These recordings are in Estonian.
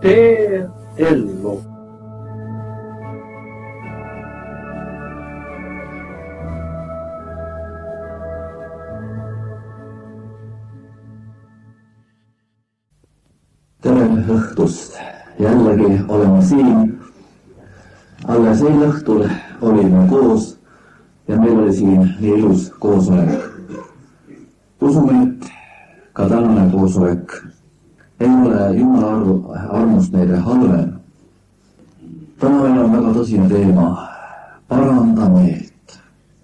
tee ellu. Tere õhtust! Jällegi oleme siin. Alles eile õhtul olime koos ja meil oli siin nii ilus koosolek. Usume, et ka tänane koosolek ei ole Jumala armust meile halvem. Täna meil on väga tõsine teema, paranda meelt.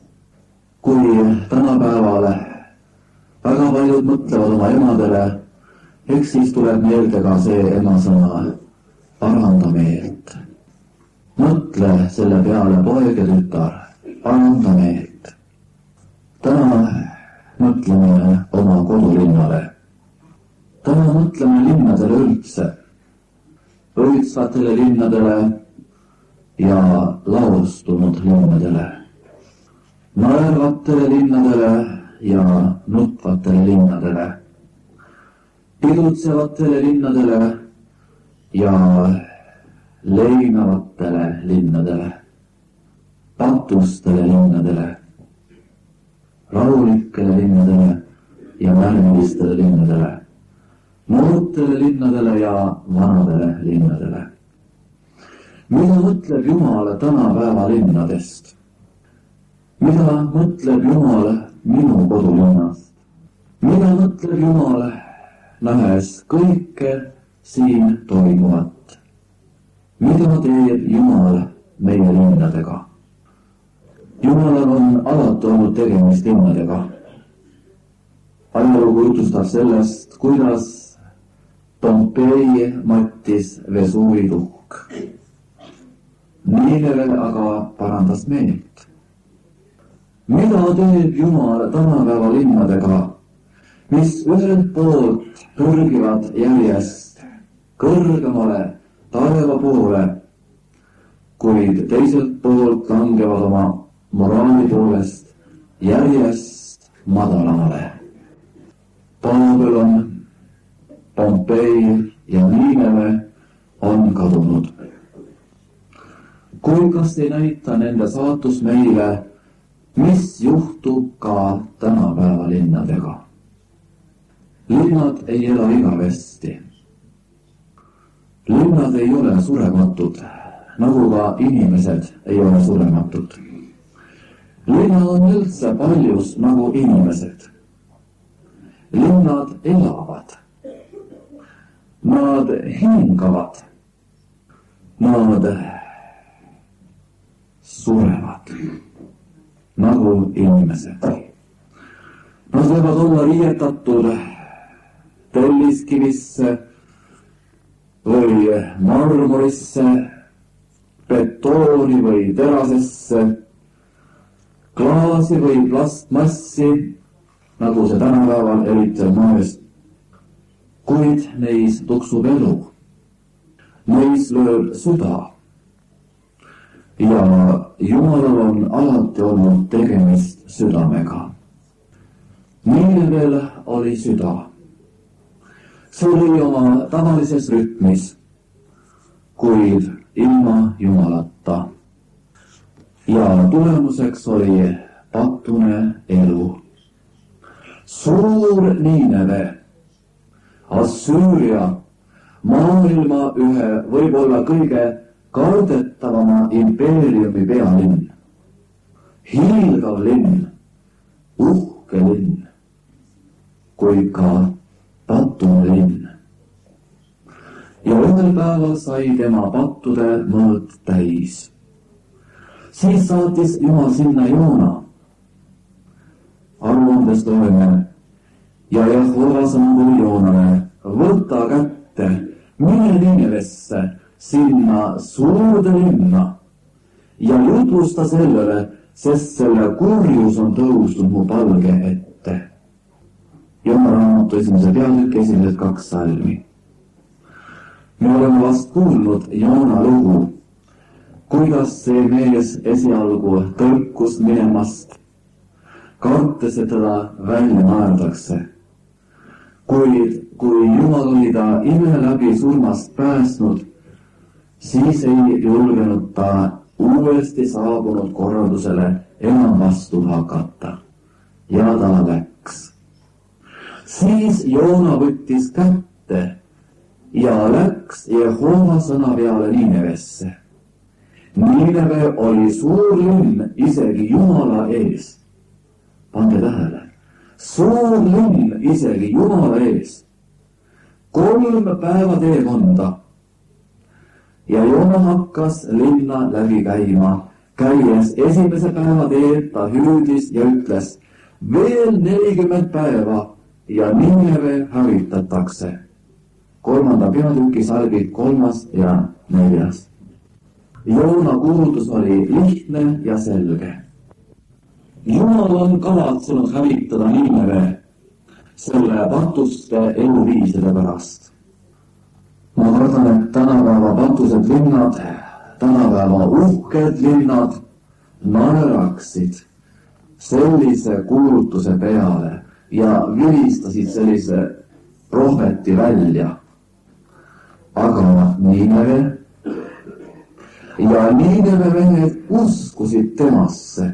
Kui tänapäeval väga paljud mõtlevad oma emadele, eks siis tuleb meelde ka see emasõna, paranda meelt. Mõtle selle peale, poeg ja tütar, paranda meelt. Täna mõtleme oma kodulinnale. Täna mõtleme linnadele üldse, õitsvatele linnadele ja laostunud linnadele, naervatele linnadele ja nutvatele linnadele, pidutsevatele linnadele ja leinavatele linnadele, patustele linnadele, rahulikele linnadele ja värvilistele linnadele, noortele linnadele ja vanadele linnadele. Mida mõtleb Jumal tänapäeva linnadest? Mida mõtleb Jumal minu kodulinnast? Mida mõtleb Jumal nähes kõike siin toimuvat? Mida teeb Jumal meie linnadega? Jumalal on alati olnud tegemist linnadega. Ajalugu jutustab sellest, kuidas Pompei mattis Vesuvi tuhk. Niineve aga parandas meelt. Mida teeb Jumal tänapäeva linnadega, mis ühelt poolt pürgivad järjest kõrgemale taeva poole, kuid teiselt poolt langevad oma moraali poolest järjest madalamale? Babylon, Pompei ja Niineve on kadunud. Kui kas ei näita nende saatus meile, mis juhtub ka tänapäeva linnadega? Linnad ei ela igavesti. Linnad ei ole surematud, nagu ka inimesed ei ole surematud. Linnad on üldse paljus nagu inimesed. Linnad elavad. Nad hingavad. Nad surevad nagu inimesed. Nad võivad olla riietatud telliskivisse või marmorisse, betooni või terasesse, klaasi või plastmassi, nagu see tänapäeval eriti moes. Kuid neis tuksub elu. Neis lööb süda. Ja Jumalal on alati olnud tegemist südamega. Niinevel oli süda. See oli oma tavalises rütmis, kuid ilma Jumalata. Ja tulemuseks oli patune elu. Suur Niineve, Assüüria, maailma ühe võib-olla kõige kardetavama impeeriumi pealinn. Hiilgav linn, uhke linn, kuid ka patune linn. Ja ühel päeval sai tema pattude mõõt täis. Siis saatis Jumal sinna Joona. Aruandes loeme, ja Jehova sõnum Joonale, võta kätte, mine Niinevesse, sinna suurde linna ja jutlusta sellele, sest selle kurjus on tõusnud mu palge ette. Joona raamatu 1. peatükk 2 salmi. Me oleme vast kuulnud Joona lugu, kuidas see mees esialgu tõrkus minemast, kartes, et teda välja naerdakse. kuid kui Jumal oli ta ime läbi surmast päästnud, siis ei julgenud ta uuesti saabunud korraldusele enam vastu hakata ja ta läks. Siis Joona võttis kätte ja läks Jehova sõna peale Niinevesse. Niineve oli suur linn isegi Jumala ees. Pange tähele, suur linn isegi Jumala ees. 3 päeva teekonda. Ja Joona hakkas linna läbi käima. Käies esimese päeva teed ta hüüdis ja ütles, veel 40 päeva ja Niineve hävitatakse. 3. peatüki salmid 3. ja 4. Joona kuulutus oli lihtne ja selge. Jumal on kavatsenud hävitada Niineve selle patuste eluviiside pärast. Ma kardan, et tänapäeva patused linnad, tänapäeva uhked linnad naeraksid sellise kuulutuse peale ja vilistasid sellise prohveti välja. Aga Niineve ja Niineve mehed uskusid temasse,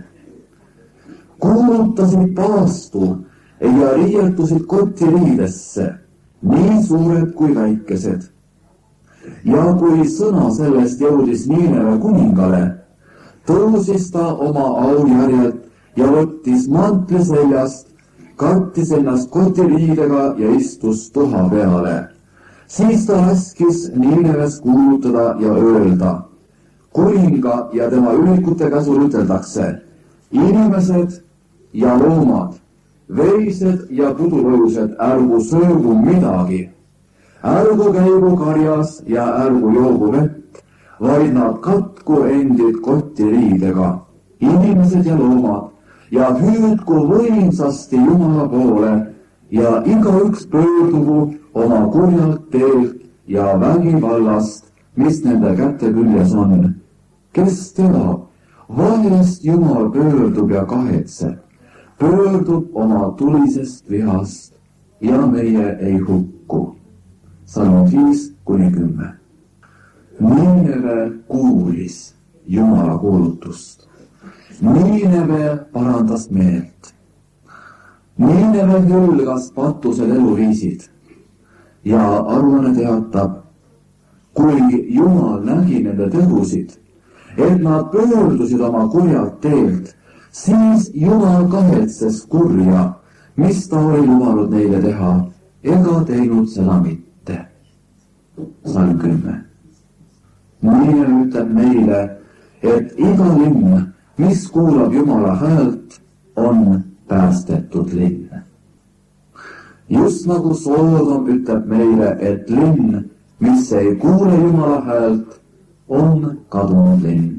kuulutasid paastu ja riietusid kotiriidesse, nii suured kui väikesed. Ja kui sõna sellest jõudis Niineve kuningale, tõusis ta oma aujärjelt ja võttis mantli seljast, kattis ennast kotiriidega ja istus tuha peale. Siis ta laskis Niineves kuulutada ja öelda, kuninga ja tema ülikute käsul üteldakse, inimesed ja loomad, veised ja pudulõused, ärgu söögu midagi, ärgu käigu karjas ja ärgu joogu vett, vaid nad katku endid kotiriidega, inimesed ja loomad, ja hüüdku võimsasti Jumala poole ja igaüks pöördugu oma kurjalt teelt ja vägivallast, mis nende käte küljes on. Kes teab, vahest Jumal pöördub ja kahetseb, pöördub oma tulisest vihast ja meie ei hukku. Salm 5-10. Niineve kuulis Jumala kuulutust. Niineve parandas meelt. Niineve hülgas patused eluviisid ja aruanne teatab, kui Jumal nägi nende tegusid, et nad pöördusid oma kurjalt teelt, siis Jumal kahetses kurja, mis ta oli lubanud neile teha, ega teinud seda mitte. Salm 10. Niineve ütleb meile, et iga linn, mis kuulab Jumala häält, on päästetud linn. Just nagu Soodom ütleb meile, et linn, mis ei kuule Jumala häält, on kadunud linn.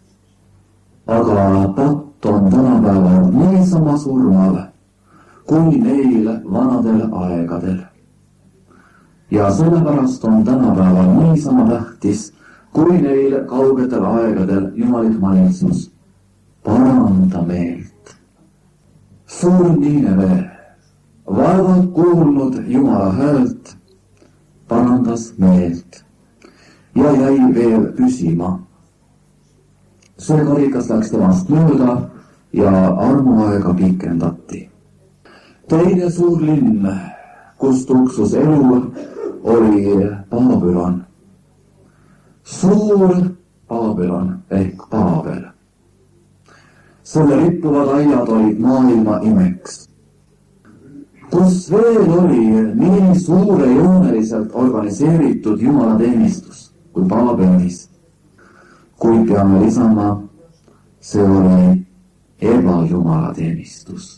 Aga patt on tänapäeval niisama surmav kui neil vanadel aegadel. Ja sellepärast on tänapäeval niisama tähtis kui neil kaugetel aegadel jumalik valitsus. Paranda meelt. Suur Niineve, vaevalt kuulnud Jumala häält, parandas meelt ja jäi veel püsima. See karikas läks temast mööda ja armuaega pikendati. Teine suur linn, kus tuksus elu, oli Babylon. Suur Babylon ehk Paabel. Selle rippuvad aiad olid maailma imeks. Kus veel oli nii suurejooneliselt organiseeritud jumalateenistus kui Baabelis, kuid peame lisama, see oli ebajumalateenistus.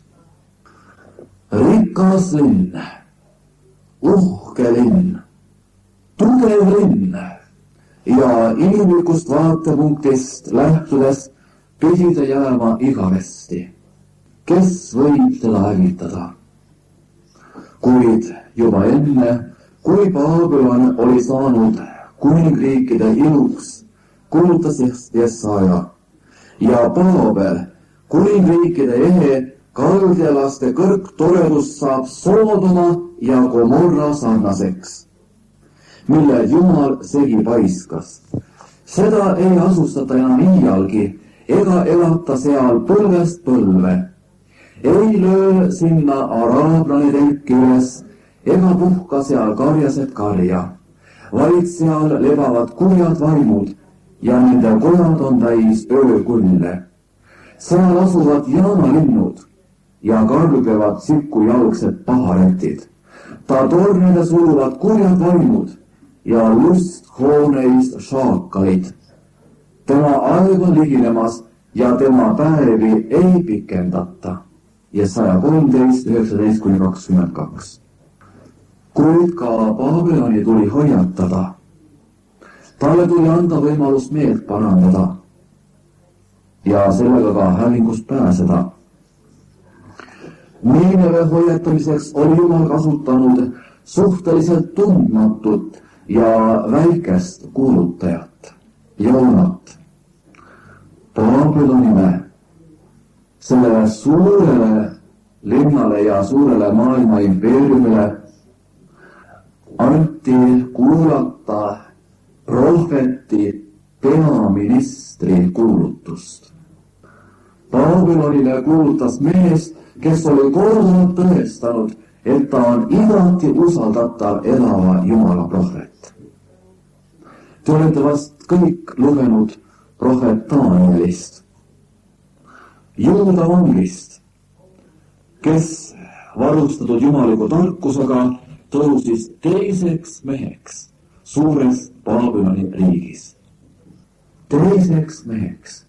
Rikas linn, uhke linn, tugev linn ja inimlikust vaatepunktist lähtudes pidi ta jääma igavesti. Kes võib teda hävitada? Kuid juba enne, kui Babylon oli saanud kuningriikide iluks, kuulutas Jesaja ja Paabel kuningriikide ehe kaldjalaste kõrgtoredus saab Soodoma ja Gomorra sarnaseks, mille Jumal segi paiskas. Seda ei asustata enam iialgi ega elata seal põlvest põlve. Ei löö sinna araablane telki üles ega puhka seal karjased karja, vaid seal lebavad kurjad vaimud ja nende kojad on täis öökulle. Seal asuvad jaanalinnud ja karglevad sikujalgsed paharetid. Ta tornile suluvad kurjad vaimud ja lusthooneist šaakalid. Tema aeg on liginemas ja tema päevi ei pikendata. Jesaja 13, 19-22. Kuid ka Babyloni tuli hoiatada. Talle tuli anda võimalus meelt parandada ja sellega ka hävingust pääseda. Niineve hoiatamiseks oli Jumal kasutanud suhteliselt tundmatut ja väikest kuulutajat, Joonat. Babylonile, sellele suurele linnale ja suurele maailma impeeriumile anti kuulata prohveti peaministri kuulutust. Babylonile kuulutas mees, kes oli korduvalt tõestanud, et ta on igati usaldatav elava Jumala prohvet. Te olete vast kõik lugenud prohvet Danielist, Juuda vangist, kes varustatud jumaliku tarkusega tõusis teiseks meheks suures Babyloni riigis. Teiseks meheks.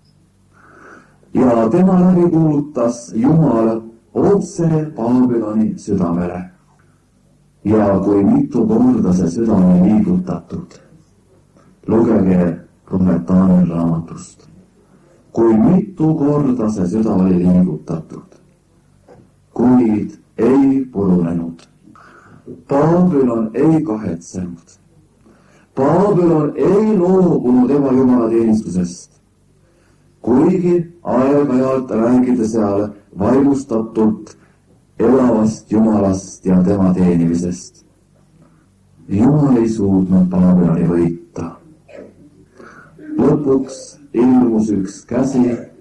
Ja tema läbi kuulutas Jumal otse Babyloni südamele. Ja kui mitu korda see süda on liigutatud, lugege prohvet Danieli raamatust. Kui mitu korda see süda oli liigutatud, kuid ei purunenud. Babylon ei kahetsenud. Babylon ei loobunud ebajumala teenistusest, kuigi aeg-ajalt räägida seal vaimustatult elavast Jumalast ja tema teenimisest. Jumal ei suutnud Babyloni võita. Lõpuks ilmus üks käsi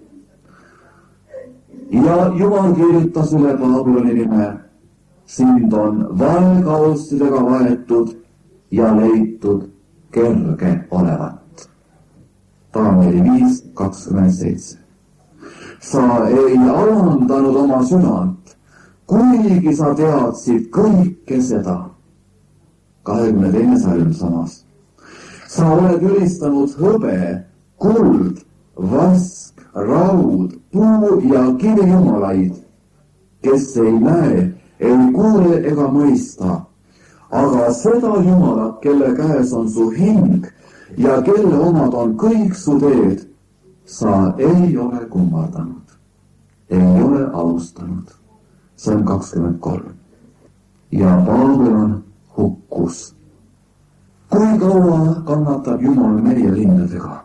ja Jumal kirjutas üle Babyloni nime. Sind on valekaustidega vaetud ja leitud kerge olevat. Danieli 5:27. Sa ei alandanud oma südant, kuigi sa teadsid kõike seda. 22. salm samas. Sa oled ülistanud hõbe, kuld, vask, raud, puu ja kivijumalaid, kes ei näe, ei kuule ega mõista, aga seda Jumalat, kelle käes on su hing ja kelle omad on kõik su teed, sa ei ole kummardanud, ei ole austanud. See on 23. Ja Babylon hukkus. Kui kaua kannatab Jumal meie linnadega?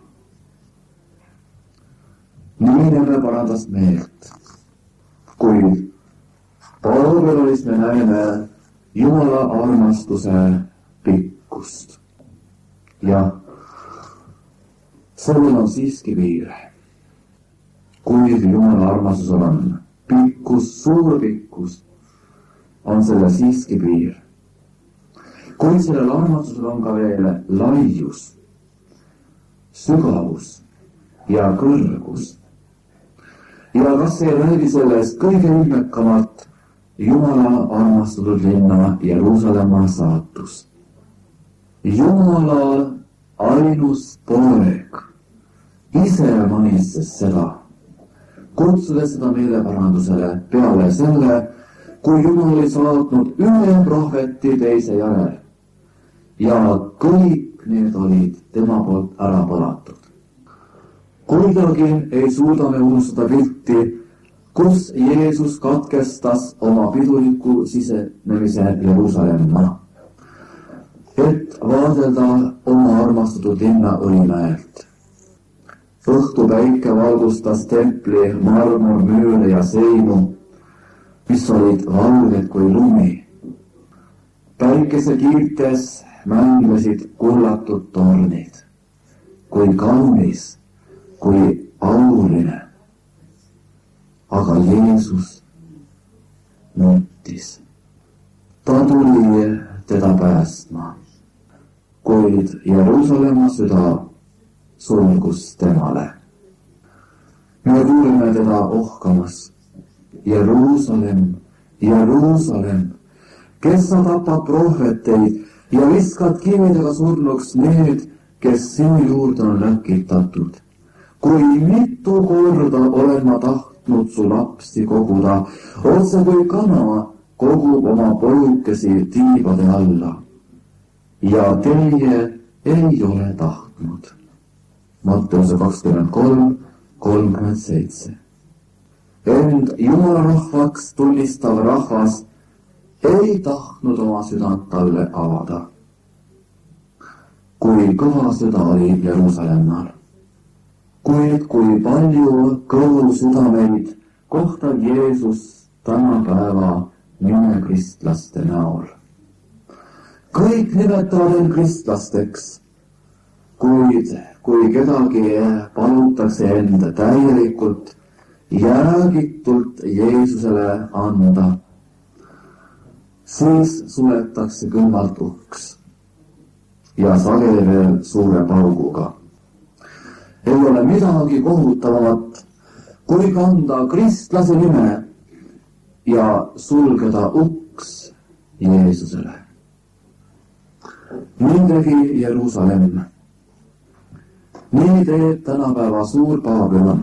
Niineve parandas meelt, kuid Babylonis me näeme Jumala armastuse pikkust. Ja sellel on siiski piir. Kuid Jumala armastusel on pikkus, suur pikkus, on sellel siiski piir. Kuid sellel armastusel on ka veel laius, sügavus ja kõrgus. Ja kas ei räägi sellest kõige ilmekamalt Jumala armastatud linna Jeruusalemma saatus. Jumala ainus poeg ise manitses seda, kutsudes seda meeleparandusele peale selle, kui Jumal oli saatnud ühe prohveti teise järel ja kõik need olid tema poolt ära põlatud. Kuidagi ei suuda me unustada pilti, kus Jeesus katkestas oma piduliku sisenemise Jeruusalemma, et vaadelda oma armastatud linna õlimäelt. Õhtupäike valgustas templi marmormüüre ja seinu mis olid valged kui lumi. Päikesekiirtes mängisid kullatud tornid, kui kaunis, kui auline. Aga Jeesus nutis. Ta tuli teda päästma, kuid Jeruusalemma süda sulgus temale. Me kuuleme teda ohkamas. Jeruusalemm, Jeruusalemm, kes sa tapad prohveteid ja viskad kividega surnuks need, kes sinu juurde on läkitatud. Kui mitu korda olen ma tahtnud su lapsi koguda, otse kui kana kogub oma pojukesi tiibade alla. Ja teie ei ole tahtnud. Matteuse 23:37. Ent Jumala rahvaks tunnistav rahvas ei tahtnud oma südant talle avada. Kui kõva süda oli Jeruusalemmal. Kuid kui palju kõvu südameid kohtab Jeesus tänapäeva nimekristlaste näol. Kõik nimetavad end kristlasteks, kuid kui kedagi palutakse end täielikult, jäägitult Jeesusele anda, siis suletakse külmalt uks ja sageli veel suure pauguga. Ei ole midagi kohutavamat, kui kanda kristlase nime ja sulgeda uks Jeesusele. Nii tegi Jeruusalemm. Nii teeb tänapäeva suur Babylon.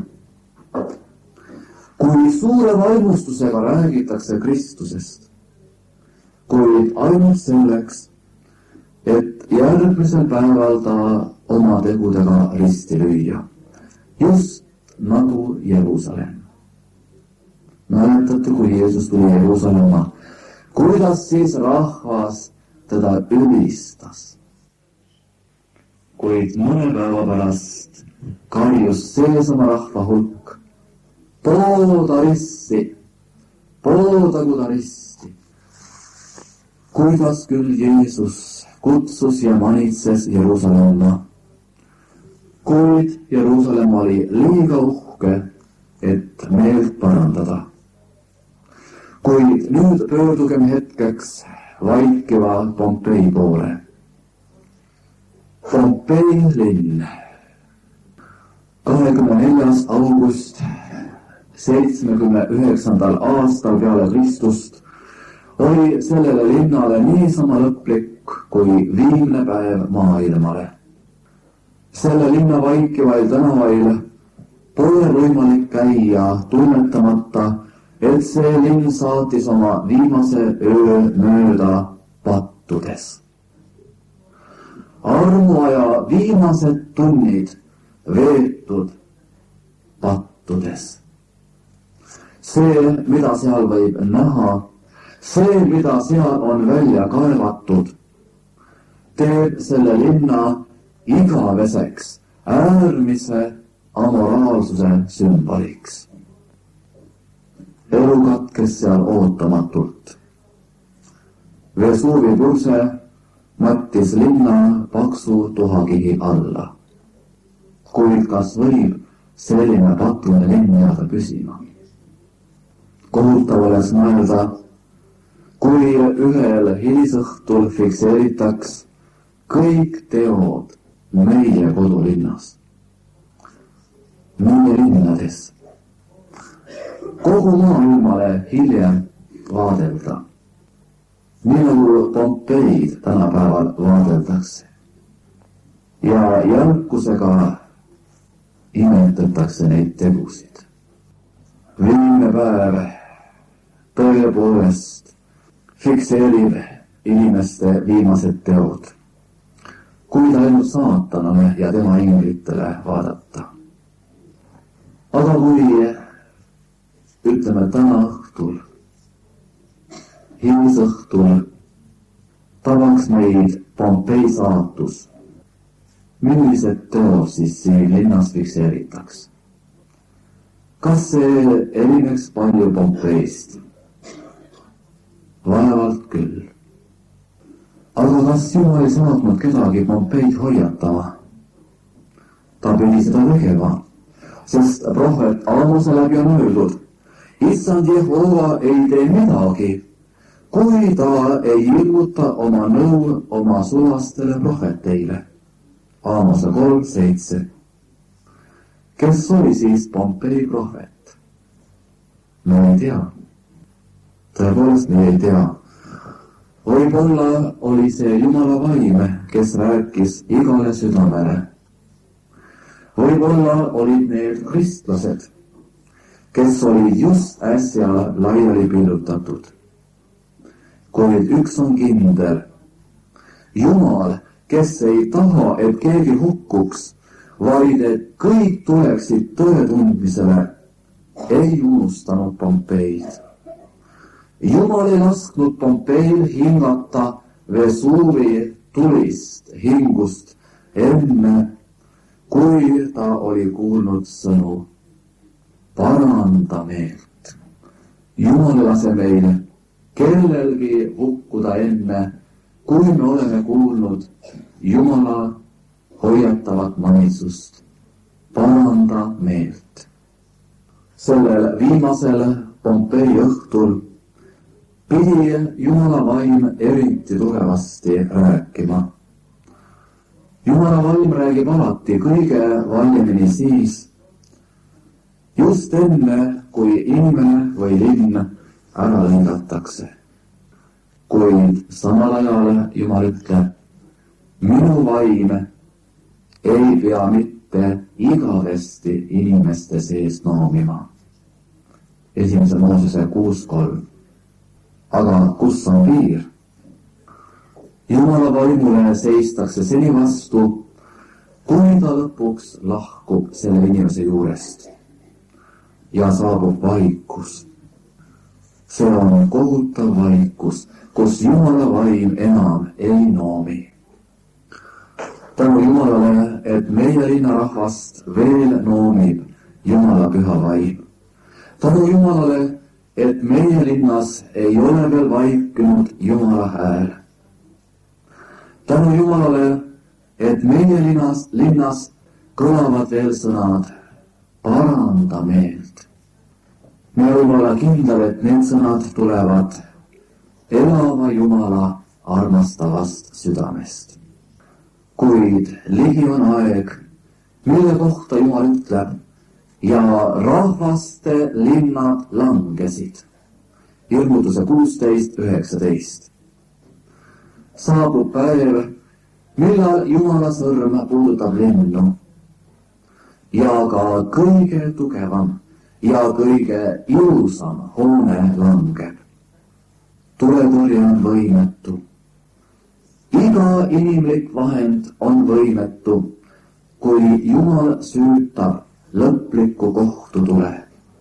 Kui suure vaimustusega räägitakse Kristusest, kuid ainult selleks, et järgmisel päeval ta oma tegudega risti lüüa, just nagu Jeruusalemm. Mäletate, kui Jeesus tuli Jeruusalemma, kuidas siis rahvas teda ülistas. Kuid mõne päeva pärast karjus seesama rahva hulk, pooda rissi, poodagu ta risti. Kuidas küll Jeesus kutsus ja manitses Jeruusalemma, kuid Jeruusalemm oli liiga uhke, et meelt parandada. Kuid nüüd pöördugem hetkeks vaikiva Pompei poole. Pompei linn. 24. august 79. aastal peale Kristust oli sellele linnale niisama lõplik kui viimne päev maailmale. Selle linna vaikivail tänavail pole võimalik käia tunnetamata, et see linn saatis oma viimase öö mööda pattudes. Armuaja viimased tunnid veetud pattudes. See, mida seal võib näha, see, mida seal on välja kaevatud, teeb selle linna igaveseks äärmise amoraalsuse sümboliks. Elu katkes seal ootamatult. Vesuvi purse mattis linna paksu tuhakihi alla. Kuid kas võib selline paklane linn jääda püsima? Kohutav oleks mõelda, kui ühel hilisõhtul fikseeritaks kõik teod meie kodulinnas, meie linnades, kogu maailmale hiljem vaadelda, nii nagu Pompeid tänapäeval vaadeldakse ja jälkusega imetatakse neid tegusid. Viimne päev tõepoolest fikseerib inimeste viimased teod, kuid ainult saatanale ja tema inglitele vaadata. Aga kui ütleme täna õhtul, hilisõhtul tabaks meid Pompei saatus, millised teod siis siin linnas fikseeritaks? Kas see erineks palju Pompeist? vaevalt küll. Aga kas Jumal ei saatnud kedagi Pompeid hoiatama? Ta pidi seda tegema, sest prohvet Aamose läbi on öeldud, issand Jehova ei tee midagi, kui ta ei ilmuta oma nõu oma sulastele prohveteile. Aamose 3:7. Kes oli siis Pompei prohvet? Me ei tea. Tõepoolest me ei tea. Võib-olla oli see Jumala vaim, kes rääkis igale südamele. Võib-olla olid need kristlased, kes olid just äsja laiali pillutatud. Kuid üks on kindel. Jumal, kes ei taha, et keegi hukkuks, vaid et kõik tuleksid tõe tundmisele, ei unustanud Pompeid. Jumal ei lasknud Pompeil hingata Vesuvi tulist hingust enne, kui ta oli kuulnud sõnu. Paranda meelt. Jumal ei lase meil kellelgi hukkuda enne, kui me oleme kuulnud Jumala hoiatavat manitsust. Paranda meelt. Sellel viimasel Pompei õhtul pidi Jumala vaim eriti tugevasti rääkima. Jumala vaim räägib alati kõige valjemini siis, just enne, kui inimene või linn ära lõigatakse. Kuid samal ajal Jumal ütleb, minu vaim ei pea mitte igavesti inimeste sees noomima. 1. Moosese 6:3. Aga kus on piir? Jumala vaimule seistakse seni vastu, kui ta lõpuks lahkub selle inimese juurest ja saabub vaikus. See on kohutav vaikus, kus Jumala vaim enam ei noomi. Tänu Jumalale, et meie linnarahvast veel noomib Jumala püha vaim. Tänu Jumalale, et meie linnas ei ole veel vaikinud Jumala hääl. Tänu Jumalale, et meie linnas kõlavad veel sõnad, paranda meelt. Me võime olla kindlad, et need sõnad tulevad elava Jumala armastavast südamest. Kuid ligi on aeg, mille kohta Jumal ütleb, ja rahvaste linnad langesid. Ilmutuse 16:19. Saabub päev, millal Jumala sõrm puudutab linnu ja ka kõige tugevam ja kõige ilusam hoone langeb. Tuletõrje on võimetu. Iga inimlik vahend on võimetu, kui Jumal süütab lõplikku kohtu tuleb.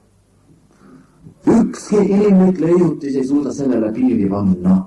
Ükski inimlik leiutis ei suuda sellele piiri panna.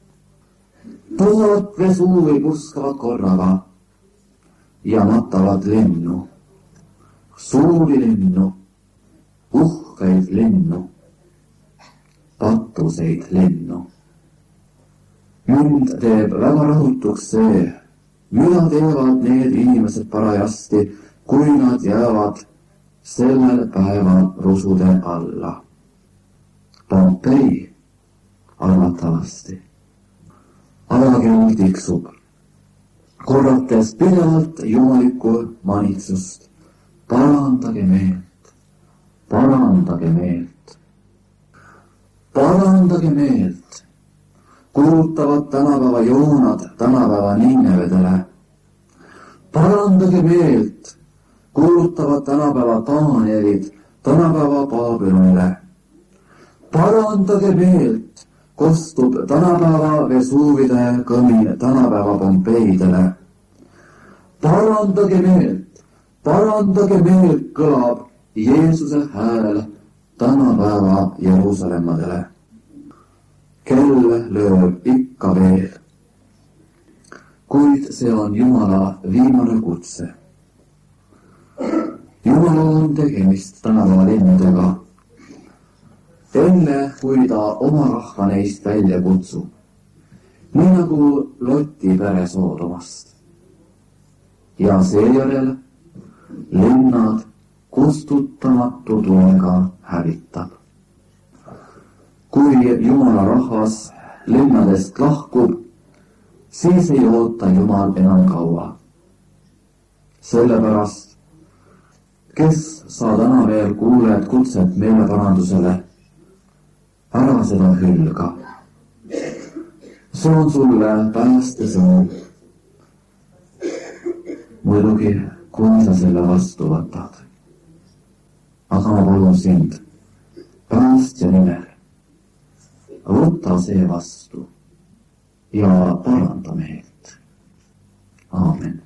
1000 Vesuvi purskavad korraga ja matavad linnu, suuri linnu, uhkeid linnu, patuseid linnu. Mind teeb väga rahutuks see, mida teevad need inimesed parajasti, kui nad jäävad sellel päeval rusude alla. Pompei arvatavasti. Ajakell tiksub, korrates pidevalt jumalikku manitsust. Parandage meelt, parandage meelt, parandage meelt, kuulutavad tänapäeva Joonad tänapäeva Niinevedele. Parandage meelt, kuulutavad tänapäeva Danielid tänapäeva Babylonile. Parandage meelt, kostub tänapäeva Vesuvide kõmin tänapäeva Pompeidele. Parandage meelt, kõlab Jeesuse hääl tänapäeva Jeruusalemmadele. Kell lööb ikka veel, kuid see on Jumala viimane kutse. Jumalal on tegemist tänapäeva linnadega. enne kui ta oma rahva neist välja kutsub, nii nagu Loti pere Soodomast. Ja seejärel linnad kustutamatu tulega hävitab. Kui Jumala rahvas linnadest lahkub, siis ei oota Jumal enam kaua. Sellepärast, kes sa täna veel kuuled kutset meeleparandusele, ära seda hülga. See on sulle päästesõnum. Muidugi, kui sa selle vastu võtad. Aga ma palun sind, päästja nimel, võta see vastu ja paranda meelt. Aamen.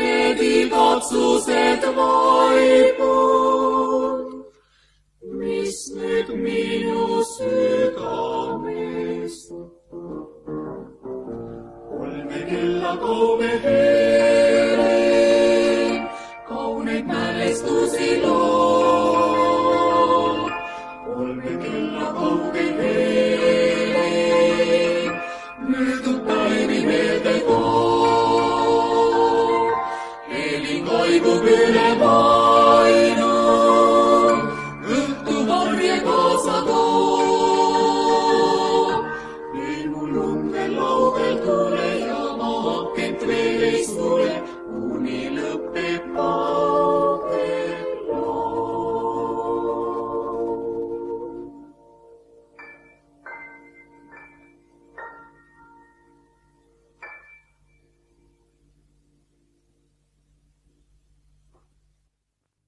Katsused vaipun, mis elagu me